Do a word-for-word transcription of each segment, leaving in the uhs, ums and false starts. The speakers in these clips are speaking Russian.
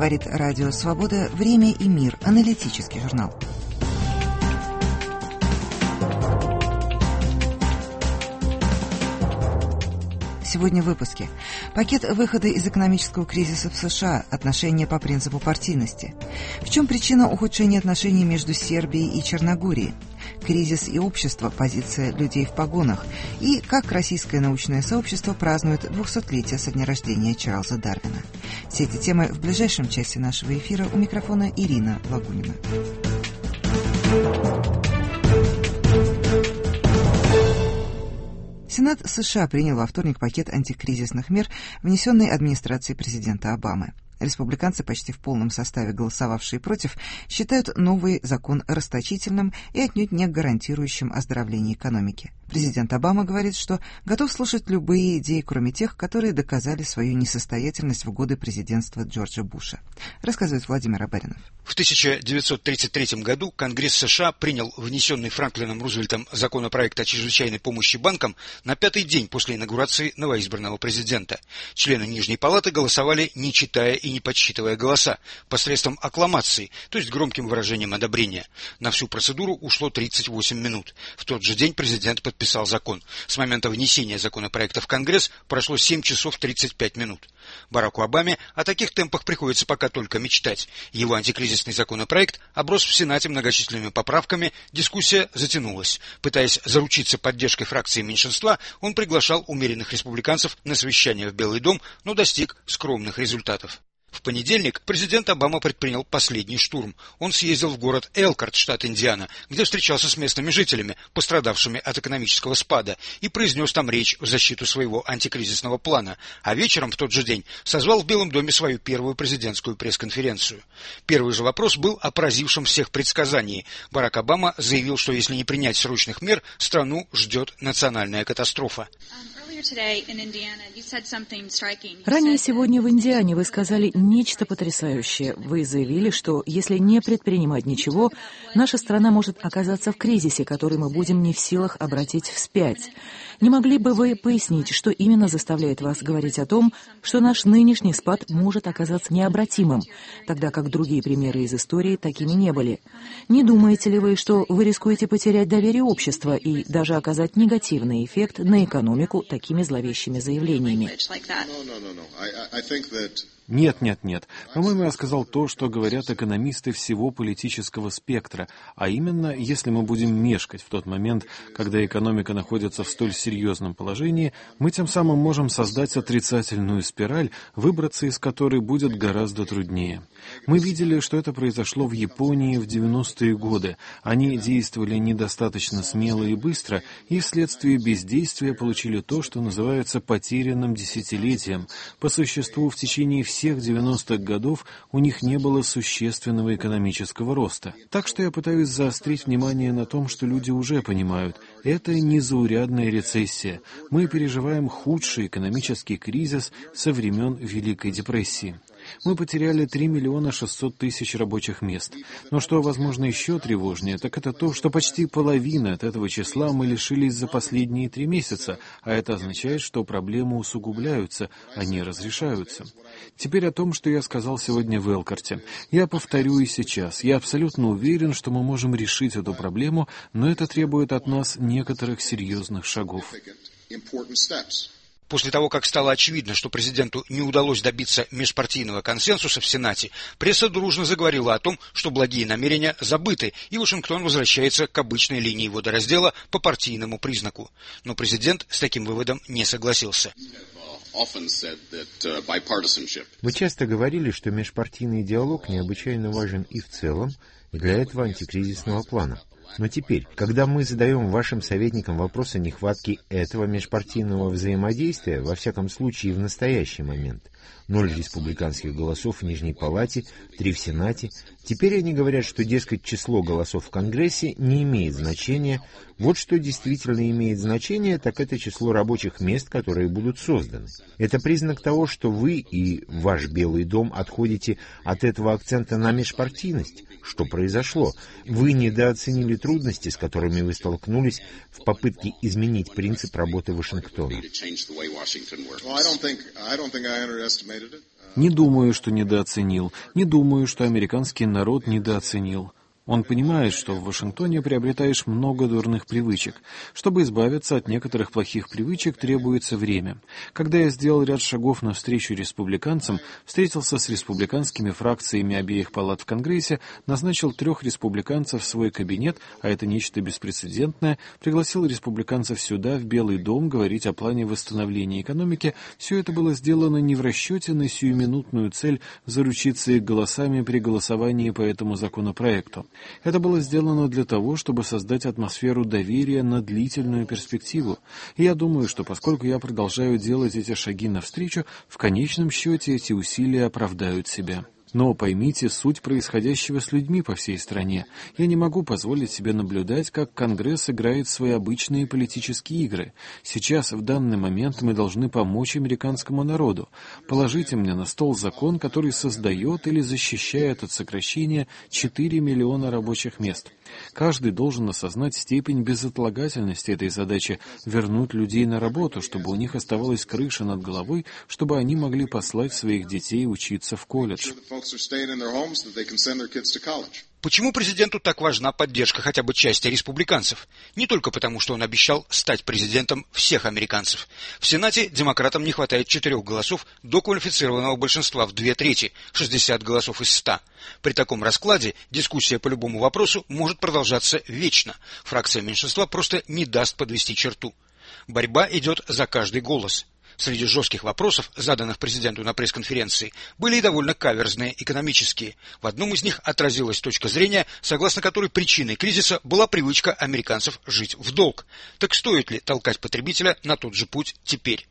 Говорит Радио Свобода. Время и мир. Аналитический журнал. Сегодня в выпуске. Пакет выхода из экономического кризиса в США. Отношения по принципу партийности. В чем причина ухудшения отношений между Сербией и Черногорией? Кризис и общество. Позиция людей в погонах. И как российское научное сообщество празднует двухсотлетие со дня рождения Чарльза Дарвина. Все эти темы в ближайшем часе нашего эфира. У микрофона Ирина Лагунина. Сенат США принял во вторник пакет антикризисных мер, внесенный администрацией президента Обамы. Республиканцы, почти в полном составе голосовавшие против, считают новый закон расточительным и отнюдь не гарантирующим оздоровление экономики. Президент Обама говорит, что готов слушать любые идеи, кроме тех, которые доказали свою несостоятельность в годы президентства Джорджа Буша. Рассказывает Владимир Абаринов. В тысяча девятьсот тридцать третьем году Конгресс США принял внесенный Франклином Рузвельтом законопроект о чрезвычайной помощи банкам на пятый день после инаугурации новоизбранного президента. Члены Нижней палаты голосовали, не читая и не подсчитывая голоса, посредством аккламации, то есть громким выражением одобрения. На всю процедуру ушло тридцать восемь минут. В тот же день президент подписал закон. С момента внесения законопроекта в Конгресс прошло семь часов тридцать пять минут. Бараку Обаме о таких темпах приходится пока только мечтать. Его антикризисный законопроект оброс в Сенате многочисленными поправками, дискуссия затянулась. Пытаясь заручиться поддержкой фракции меньшинства, он приглашал умеренных республиканцев на совещание в Белый дом, но достиг скромных результатов. В понедельник президент Обама предпринял последний штурм. Он съездил в город Элкарт, штат Индиана, где встречался с местными жителями, пострадавшими от экономического спада, и произнес там речь в защиту своего антикризисного плана, а вечером в тот же день созвал в Белом доме свою первую президентскую пресс-конференцию. Первый же вопрос был о поразившем всех предсказании. Барак Обама заявил, что если не принять срочных мер, страну ждет национальная катастрофа. Ранее сегодня в Индиане вы сказали нечто потрясающее. Вы заявили, что если не предпринимать ничего, наша страна может оказаться в кризисе, который мы будем не в силах обратить вспять. Не могли бы вы пояснить, что именно заставляет вас говорить о том, что наш нынешний спад может оказаться необратимым, тогда как другие примеры из истории такими не были? Не думаете ли вы, что вы рискуете потерять доверие общества и даже оказать негативный эффект на экономику такими зловещими заявлениями? Нет, нет, нет. По-моему, я сказал то, что говорят экономисты всего политического спектра, а именно, если мы будем мешкать в тот момент, когда экономика находится в столь серьезном положении, мы тем самым можем создать отрицательную спираль, выбраться из которой будет гораздо труднее. Мы видели, что это произошло в Японии в девяностые годы. Они действовали недостаточно смело и быстро, и вследствие бездействия получили то, что называется потерянным десятилетием. По существу, в течение всех девяностых годов у них не было существенного экономического роста. Так что я пытаюсь заострить внимание на том, что люди уже понимают. Это незаурядная рецессия. Мы переживаем худший экономический кризис со времен Великой депрессии. Мы потеряли три миллиона шестьсот тысяч рабочих мест. Но что, возможно, еще тревожнее, так это то, что почти половина от этого числа мы лишились за последние три месяца, а это означает, что проблемы усугубляются, а не разрешаются. Теперь о том, что я сказал сегодня в Элкарте. Я повторю и сейчас. Я абсолютно уверен, что мы можем решить эту проблему, но это требует от нас некоторых серьезных шагов. После того, как стало очевидно, что президенту не удалось добиться межпартийного консенсуса в Сенате, пресса дружно заговорила о том, что благие намерения забыты, и Вашингтон возвращается к обычной линии водораздела по партийному признаку. Но президент с таким выводом не согласился. Мы часто говорили, что межпартийный диалог необычайно важен и в целом, и для этого антикризисного плана. Но теперь, когда мы задаем вашим советникам вопрос о нехватке этого межпартийного взаимодействия, во всяком случае в настоящий момент, ноль республиканских голосов в Нижней Палате, три в Сенате, теперь они говорят, что, дескать, число голосов в Конгрессе не имеет значения. Вот что действительно имеет значение, так это число рабочих мест, которые будут созданы. Это признак того, что вы и ваш Белый дом отходите от этого акцента на межпартийность. Что произошло? Вы недооценили трудности, с которыми вы столкнулись в попытке изменить принцип работы Вашингтона. Не думаю, что недооценил. Не думаю, что американский народ недооценил. Он понимает, что в Вашингтоне приобретаешь много дурных привычек. Чтобы избавиться от некоторых плохих привычек, требуется время. Когда я сделал ряд шагов навстречу республиканцам, встретился с республиканскими фракциями обеих палат в Конгрессе, назначил трех республиканцев в свой кабинет, а это нечто беспрецедентное, пригласил республиканцев сюда, в Белый дом, говорить о плане восстановления экономики, все это было сделано не в расчете на сиюминутную цель заручиться их голосами при голосовании по этому законопроекту. Это было сделано для того, чтобы создать атмосферу доверия на длительную перспективу. И я думаю, что поскольку я продолжаю делать эти шаги навстречу, в конечном счете эти усилия оправдают себя. Но поймите суть происходящего с людьми по всей стране. Я не могу позволить себе наблюдать, как Конгресс играет свои обычные политические игры. Сейчас, в данный момент, мы должны помочь американскому народу. Положите мне на стол закон, который создает или защищает от сокращения четыре миллиона рабочих мест. Каждый должен осознать степень безотлагательности этой задачи — вернуть людей на работу, чтобы у них оставалась крыша над головой, чтобы они могли послать своих детей учиться в колледж. Почему президенту так важна поддержка хотя бы части республиканцев? Не только потому, что он обещал стать президентом всех американцев. В Сенате демократам не хватает четырех голосов до квалифицированного большинства в две трети, шестьдесят голосов из ста. При таком раскладе дискуссия по любому вопросу может продолжаться вечно. Фракция меньшинства просто не даст подвести черту. Борьба идет за каждый голос. Среди жестких вопросов, заданных президенту на пресс-конференции, были и довольно каверзные экономические. В одном из них отразилась точка зрения, согласно которой причиной кризиса была привычка американцев жить в долг. Так стоит ли толкать потребителя на тот же путь теперь?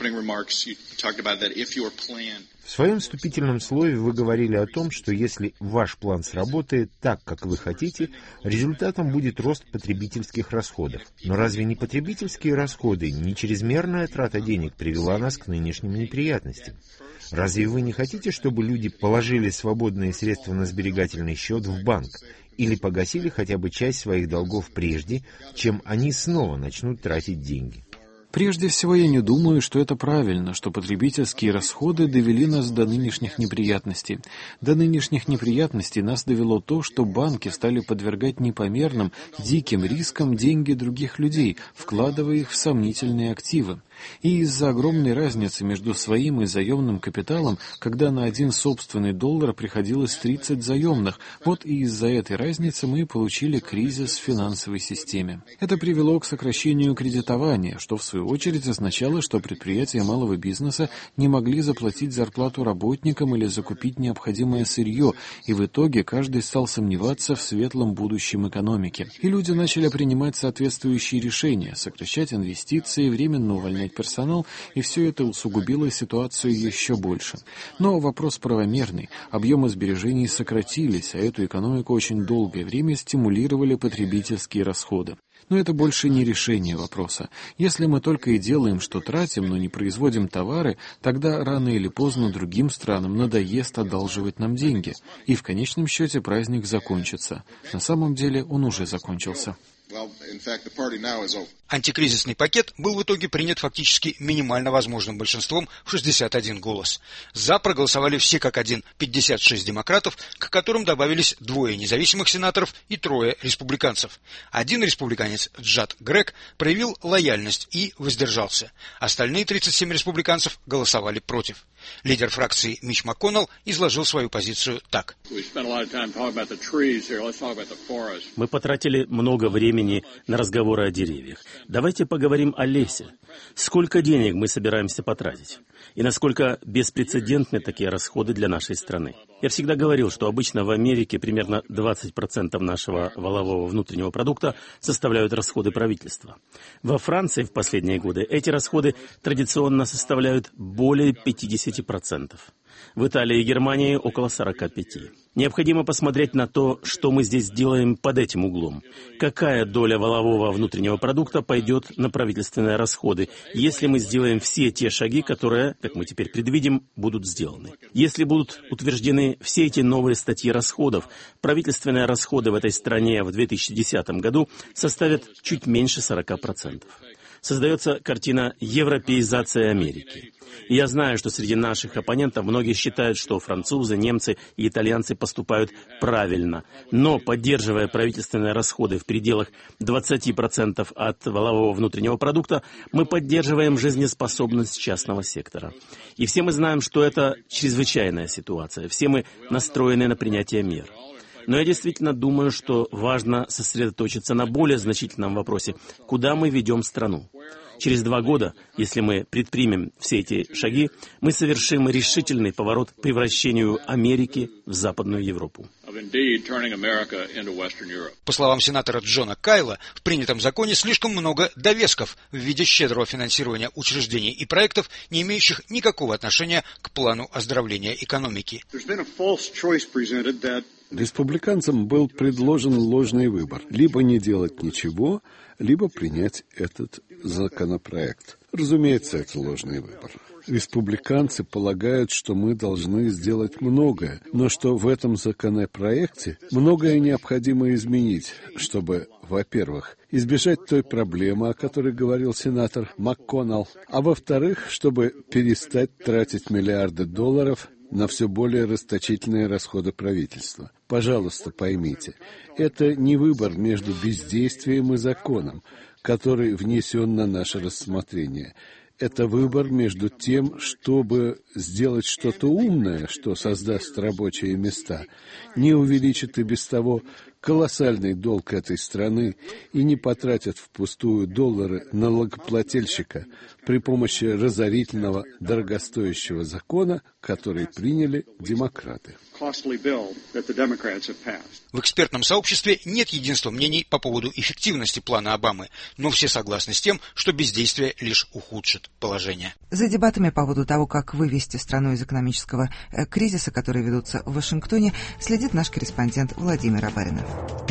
В своем вступительном слове вы говорили о том, что если ваш план сработает так, как вы хотите, результатом будет рост потребительских расходов. Но разве не потребительские расходы, не чрезмерная трата денег привела нас к нынешним неприятностям? Разве вы не хотите, чтобы люди положили свободные средства на сберегательный счет в банк или погасили хотя бы часть своих долгов прежде, чем они снова начнут тратить деньги? Прежде всего, я не думаю, что это правильно, что потребительские расходы довели нас до нынешних неприятностей. До нынешних неприятностей нас довело то, что банки стали подвергать непомерным, диким рискам деньги других людей, вкладывая их в сомнительные активы. И из-за огромной разницы между своим и заемным капиталом, когда на один собственный доллар приходилось тридцать заемных, вот и из-за этой разницы мы получили кризис в финансовой системе. Это привело к сокращению кредитования, что в свою очередь означало, что предприятия малого бизнеса не могли заплатить зарплату работникам или закупить необходимое сырье, и в итоге каждый стал сомневаться в светлом будущем экономики. И люди начали принимать соответствующие решения, сокращать инвестиции, временно увольнять персонал, и все это усугубило ситуацию еще больше. Но вопрос правомерный. Объемы сбережений сократились, а эту экономику очень долгое время стимулировали потребительские расходы. Но это больше не решение вопроса. Если мы только и делаем, что тратим, но не производим товары, тогда рано или поздно другим странам надоест одалживать нам деньги. И в конечном счете праздник закончится. На самом деле он уже закончился. Антикризисный пакет был в итоге принят фактически минимально возможным большинством в шестьдесят один голос. За проголосовали все как один пятьдесят шесть демократов, к которым добавились двое независимых сенаторов и трое республиканцев. Один республиканец, Джад Грег, проявил лояльность и воздержался. Остальные тридцать семь республиканцев голосовали против. Лидер фракции Митч МакКоннелл изложил свою позицию так. Мы потратили много времени на разговоры о деревьях. Давайте поговорим о лесе. Сколько денег мы собираемся потратить? И насколько беспрецедентны такие расходы для нашей страны? Я всегда говорил, что обычно в Америке примерно двадцать процентов нашего валового внутреннего продукта составляют расходы правительства. Во Франции в последние годы эти расходы традиционно составляют более пятьдесят процентов. В Италии и Германии около сорок пять процентов. Необходимо посмотреть на то, что мы здесь делаем под этим углом. Какая доля валового внутреннего продукта пойдет на правительственные расходы, если мы сделаем все те шаги, которые, как мы теперь предвидим, будут сделаны. Если будут утверждены все эти новые статьи расходов, правительственные расходы в этой стране в две тысячи десятом году составят чуть меньше сорока процентов. создается картина европеизации Америки. И я знаю, что среди наших оппонентов многие считают, что французы, немцы и итальянцы поступают правильно. Но, поддерживая правительственные расходы в пределах двадцати процентов от валового внутреннего продукта, мы поддерживаем жизнеспособность частного сектора. И все мы знаем, что это чрезвычайная ситуация. Все мы настроены на принятие мер. Но я действительно думаю, что важно сосредоточиться на более значительном вопросе, куда мы ведем страну. Через два года, если мы предпримем все эти шаги, мы совершим решительный поворот к превращению Америки в Западную Европу. По словам сенатора Джона Кайла, в принятом законе слишком много довесков в виде щедрого финансирования учреждений и проектов, не имеющих никакого отношения к плану оздоровления экономики. Республиканцам был предложен ложный выбор – либо не делать ничего, либо принять этот законопроект. Разумеется, это ложный выбор. Республиканцы полагают, что мы должны сделать многое, но что в этом законопроекте многое необходимо изменить, чтобы, во-первых, избежать той проблемы, о которой говорил сенатор МакКоннелл, а во-вторых, чтобы перестать тратить миллиарды долларов на все более расточительные расходы правительства. Пожалуйста, поймите, это не выбор между бездействием и законом, который внесен на наше рассмотрение. Это выбор между тем, чтобы сделать что-то умное, что создаст рабочие места, не увеличит и без того колоссальный долг этой страны и не потратят впустую доллары налогоплательщика при помощи разорительного, дорогостоящего закона, который приняли демократы. В экспертном сообществе нет единства мнений по поводу эффективности плана Обамы, но все согласны с тем, что бездействие лишь ухудшит положение. За дебатами по поводу того, как вывести страну из экономического кризиса, которые ведутся в Вашингтоне, следит наш корреспондент Владимир Абаринов.